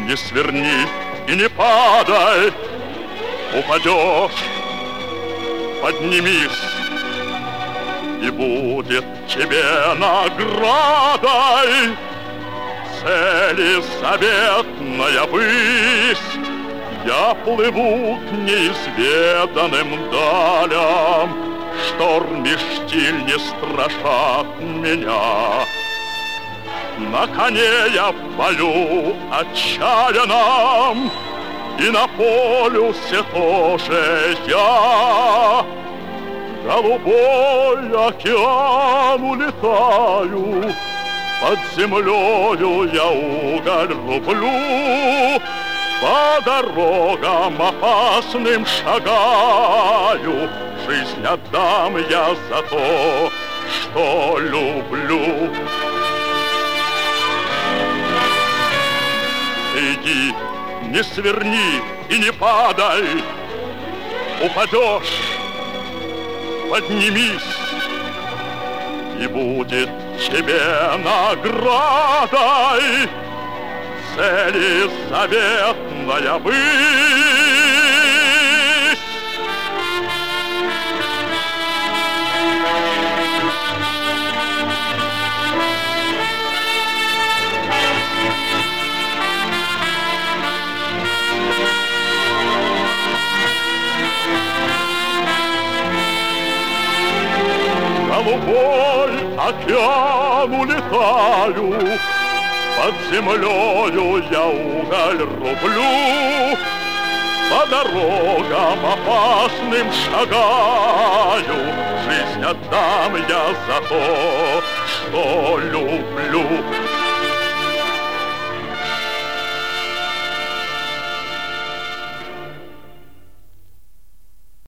не сверни и не падай. Упадешь, поднимись, и будет тебе наградой цели заветная высь. Я плыву к неизведанным далям, шторм и штиль не страшат меня. На коне я в полю отчаянном, и на полюсе тоже я. Голубой океан улетаю, под землею я уголь рублю, по дорогам опасным шагаю. Жизнь отдам я за то, что люблю. Иди, не сверни и не падай. Упадешь, поднимись, и будет тебе наградой цели заветная высь. Голубой океан улетаю, под землею я уголь рублю, по дорогам опасным шагаю. Жизнь отдам я за то, что люблю.